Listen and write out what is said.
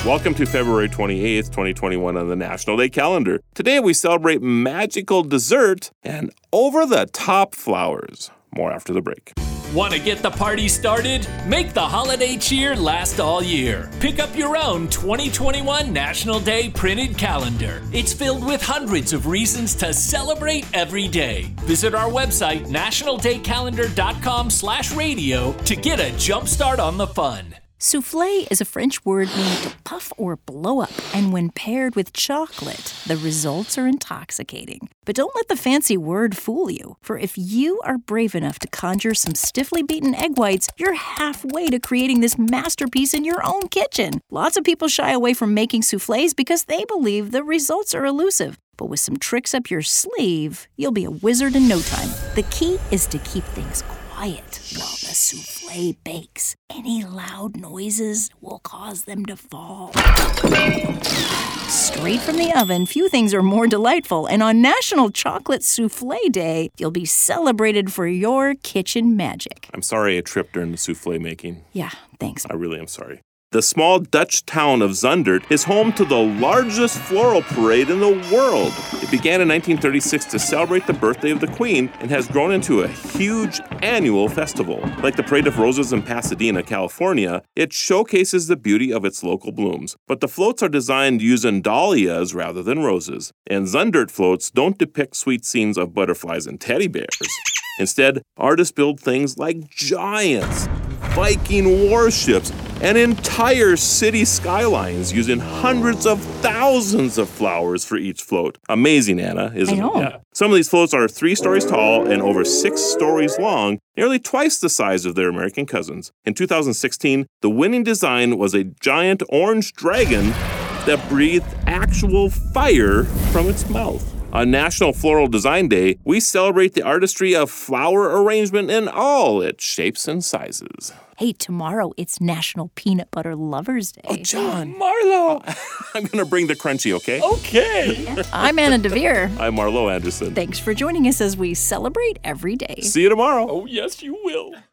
Welcome to February 28th, 2021 on the National Day calendar. Today we celebrate magical dessert and over-the-top flowers. More after the break. Want to get the party started? Make the holiday cheer last all year. Pick up your own 2021 National Day printed calendar. It's filled with hundreds of reasons to celebrate every day. Visit our website, nationaldaycalendar.com/radio to get a jump start on the fun. Soufflé is a French word meaning to puff or blow up, and when paired with chocolate, the results are intoxicating. But don't let the fancy word fool you, for if you are brave enough to conjure some stiffly beaten egg whites, you're halfway to creating this masterpiece in your own kitchen. Lots of people shy away from making soufflés because they believe the results are elusive. But with some tricks up your sleeve, you'll be a wizard in no time. The key is to keep things quiet while the soufflé bakes. Any loud noises will cause them to fall. Straight from the oven, few things are more delightful, and on National Chocolate Soufflé Day, you'll be celebrated for your kitchen magic. I'm sorry I tripped during the soufflé making. Yeah, thanks. I really am sorry. The small Dutch town of Zundert is home to the largest floral parade in the world. It began in 1936 to celebrate the birthday of the Queen and has grown into a huge annual festival. Like the Parade of Roses in Pasadena, California, it showcases the beauty of its local blooms. But the floats are designed using dahlias rather than roses. And Zundert floats don't depict sweet scenes of butterflies and teddy bears. Instead, artists build things like giants, Viking warships, and entire city skylines using hundreds of thousands of flowers for each float. Amazing, Anna, isn't it? Yeah. Some of these floats are 3 stories tall and over 6 stories long, nearly twice the size of their American cousins. In 2016, the winning design was a giant orange dragon that breathed actual fire from its mouth. On National Floral Design Day, we celebrate the artistry of flower arrangement in all its shapes and sizes. Hey, tomorrow it's National Peanut Butter Lovers Day. Oh, John. Marlo! I'm going to bring the crunchy, okay? Okay. I'm Anna DeVere. I'm Marlo Anderson. Thanks for joining us as we celebrate every day. See you tomorrow. Oh, yes, you will.